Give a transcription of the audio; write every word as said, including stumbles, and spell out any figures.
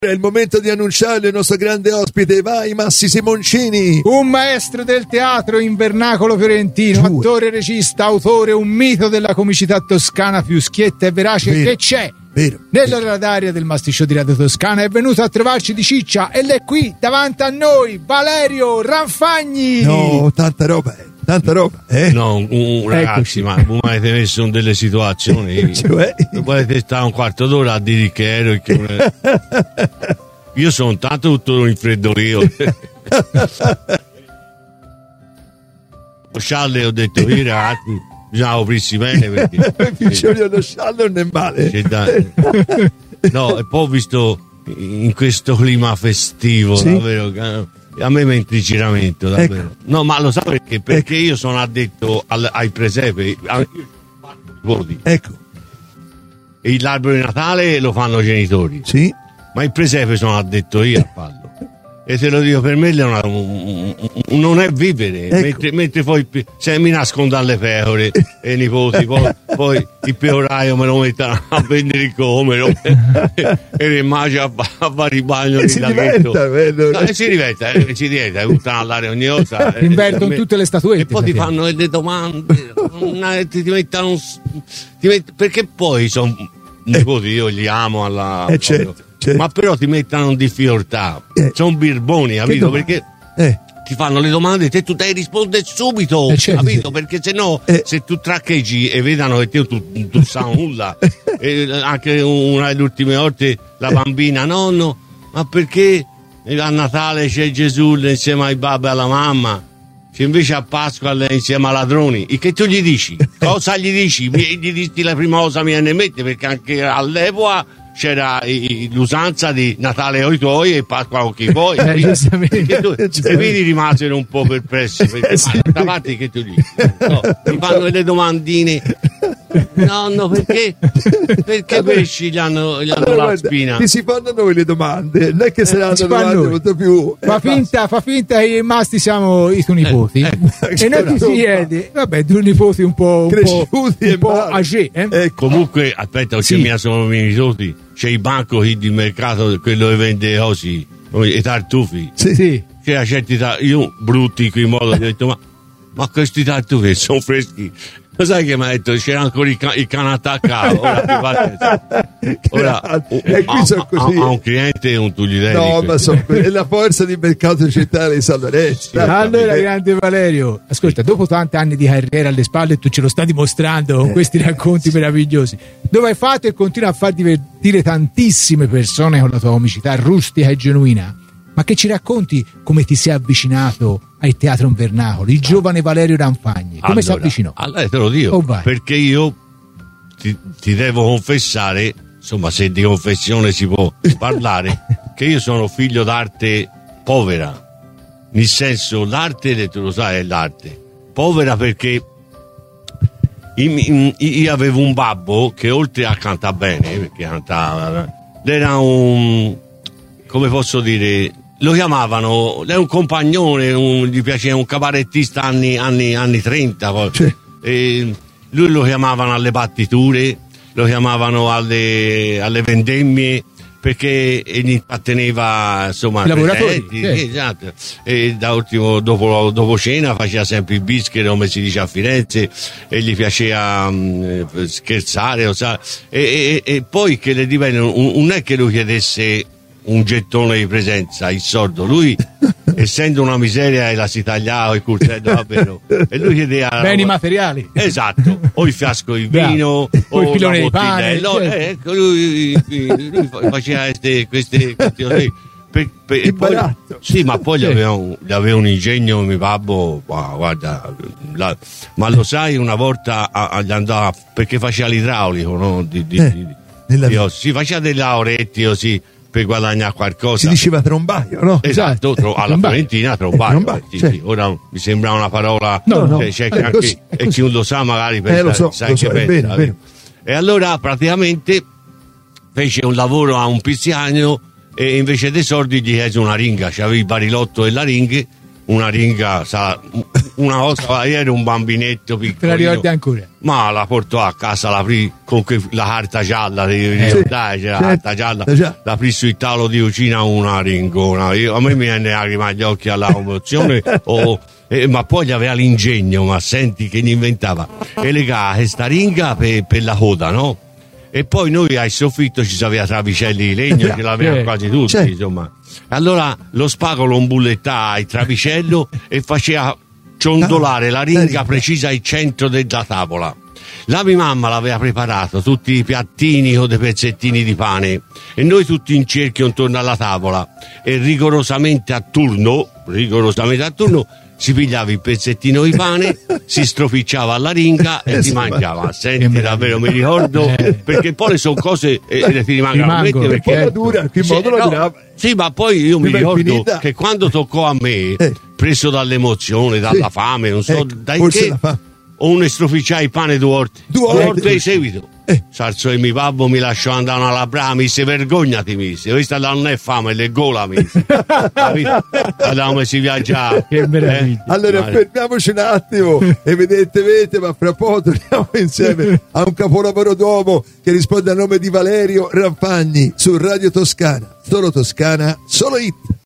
È il momento di annunciare il nostro grande ospite. Vai, Massi Simoncini. Un maestro del teatro in vernacolo fiorentino, Giù. attore, regista, autore, un mito della comicità toscana più schietta e verace Vero. che c'è. Vero. Nell'ora d'aria del Masticcio di Radio Toscana è venuto a trovarci di ciccia e l'è qui davanti a noi, Valerio Ranfagni. No, tanta roba, eh. Tanta roba, eh. No, un, un ragazzi, ma voi mi avete messo in delle situazioni. Cioè? Volete stare un quarto d'ora a dire che ero e che non ero. Io sono tanto tutto infreddolito. Scialle ho detto io ragazzi bisogna aprirsi bene perché I piccioni dello sciallo non è male. c'è da- no, e poi ho visto in questo clima festivo, Sì. davvero che- a me mi entra il giramento, davvero. Ecco. No, ma lo sa perché? Perché io sono addetto al- ai presepi, a- voti. Ecco, E l'albero di Natale lo fanno i genitori, sì. ma il presepe sono addetto io a farlo. E te lo dico, per me è una- un- un- non è vivere, Ecco. mentre, mentre poi se mi nascondo alle pecore e i nipoti, poi, poi il peoraio me lo mettono a vendere il comero e le immagini a, a vari bagni E di si laghetto. diventa, vedo. No, e si diventa, eh, si diventa, buttano all'aria ogni cosa. eh, Invertono eh, tutte le statuette. E poi ti praticamente. fanno le domande, una- ti, ti mettono un s- ti met- perché poi sono nipoti, io li amo alla Eh, certo, certo. ma però ti mettono in difficoltà, Eh. sono birboni, capito? domande? Perché Eh, ti fanno le domande e te tu devi rispondere subito, Eh, certo, capito? sì. Perché se no, Eh. se tu traccheggi e vedano che te tu, tu sai nulla, e anche una delle ultime volte la bambina, nonno, ma perché a Natale c'è Gesù insieme ai babbi e alla mamma? C'è invece a Pasqua lei insieme ai ladroni. E che tu gli dici? Cosa gli dici? Mi- Gli dici la prima cosa mi viene in mente, perché anche all'epoca c'era i- l'usanza di Natale o i tuoi e Pasqua o chi vuoi. Eh, giustamente. Perché tu, Certo. e quindi rimasero un po' perplessi perché Eh, sì. ma davanti che tu dici? No, mi fanno delle domandine. Nonno, perché? Perché i pesci gli hanno, gli hanno allora, la guarda, spina? ti si fanno a noi le domande, non è che saranno si fa a domande noi. molto più. Fa finta, fa finta che i masti siamo i tuoi nipoti. eh, e noi ti si chiede, vabbè, due nipoti un po', un po', Cresciuti e un po' male. âgé, eh? Ecco. Comunque, aspetta, perché Sì. mia sono i miei nipoti. C'è il banco qui di mercato, quello che vende così, i tartufi. Sì. Sì. C'era certi tartufi, io brutti in quel modo, ho detto, ma, ma questi tartufi sono freschi. Lo sai che mi ha detto? C'era ancora il, ca- il cane attaccato. Ora, ti fate- ora E qui a, sono a- così. a un cliente un tu gli devi No, dire ma questo. so, è la forza di mercato centrale di San Lorenzo. Allora, Eh, grande Valerio, ascolta, dopo tanti anni di carriera alle spalle, tu ce lo stai dimostrando con questi racconti meravigliosi, dove hai fatto e continui a far divertire tantissime persone con la tua comicità rustica e genuina, ma che ci racconti come ti sei avvicinato al teatro in vernacolo, il giovane Valerio Ranfagni, come si Allora, avvicinò? Allora te lo dico, Oh, vai. perché io ti, ti devo confessare, insomma, se di confessione si può parlare, che io sono figlio d'arte povera, nel senso l'arte, tu lo sai, è l'arte povera perché io, io- io avevo un babbo che oltre a cantare bene, perché cantava, era un, come posso dire, lo chiamavano, è un compagnone, un- gli piaceva un cabarettista anni, anni, anni trenta. poi. Sì. E lui lo chiamavano alle battiture, lo chiamavano alle, alle vendemmie, perché gli intratteneva insomma I lavoratori, presenti, sì. sì, esatto. E da ultimo dopo, dopo cena faceva sempre il bischero, come si dice a Firenze, e gli piaceva mh, scherzare, lo sa. E, e- e poi che le divenne, un- non è che lui chiedesse un gettone di presenza, il sordo, lui essendo una miseria e la si tagliava il coltello davvero, e lui chiedeva Beni materiali. esatto, o il fiasco di Bravo. vino O il o pilone la di pane, bottiglia. No, certo. eh, ecco, lui, lui faceva queste, queste, queste cose. Per- per- e Il poi- baratto. sì, ma poi gli aveva un, gli aveva un ingegno mio babbo, wow, guarda, la- ma lo sai, una volta a- a- gli andava perché faceva l'idraulico, no? Di, di, Eh, di- nella di- vita. si faceva dei lavoretti così per guadagnare qualcosa. Si diceva trombaio, no? Esatto, tro- alla Trombaio. Fiorentina Eh, trombaio. trombaio, sì, certo. sì. Ora mi sembra una parola, No, no. cioè, c'è Eh, anche- così, e chi non lo sa magari pensa, Eh, lo so, sai lo che so, è pensa, vero, è vero. E allora praticamente fece un lavoro a un pizziano e invece dei soldi gli chiese una ringa, c'aveva il barilotto e la ringhe, una ringa, sa, una volta ieri un bambinetto Te la piccolino, ricordi ancora? ma la portò a casa, la aprì con que- la carta gialla, devi Sì, ricordare, c'era la certo, carta gialla, già. la aprì sul tavolo di cucina una ringona. Io, a me mi viene lacrima agli occhi alla commozione, o, eh, ma poi gli aveva l'ingegno, ma senti che ne inventava, e legava questa ringa per, per la coda, no? E poi noi al soffitto ci aveva travicelli di legno, che l'avevano Certo. quasi tutti, Certo. insomma. Allora lo spago lo imbullettava il travicello e faceva ciondolare la ringa, La ringa. precisa al centro della tavola. La mia mamma l'aveva preparato, tutti i piattini con dei pezzettini di pane, e noi tutti in cerchio intorno alla tavola, e rigorosamente a turno, rigorosamente a turno, si pigliava il pezzettino di pane, si stropicciava alla ringa e Eh, si sì, mangiava. Senti, meraviglia. davvero mi ricordo, Eh. perché poi sono cose eh, che ti rimangono a mente, Rimangono, perché Poi la certo. dura, in sì, modo la no, durava. sì, ma poi io mi Prima è ricordo finita. che quando toccò a me, Eh. preso dall'emozione, dalla Sì. fame, non so Ecco, dai forse che, la fa- o ne stroficiai il pane due volte. Due Due volte. volte di seguito. Eh. Salzò il mio babbo, mi lasciò andare alla brama, mi disse vergognati, mi disse, questa non è fame, è gola, mi disse. Capito? Andiamo si viaggiare. Che meraviglia. Allora Ma- fermiamoci un attimo, evidentemente, ma fra poco torniamo insieme a un capolavoro d'uomo che risponde al nome di Valerio Rampagni su Radio Toscana. Solo Toscana, solo hit.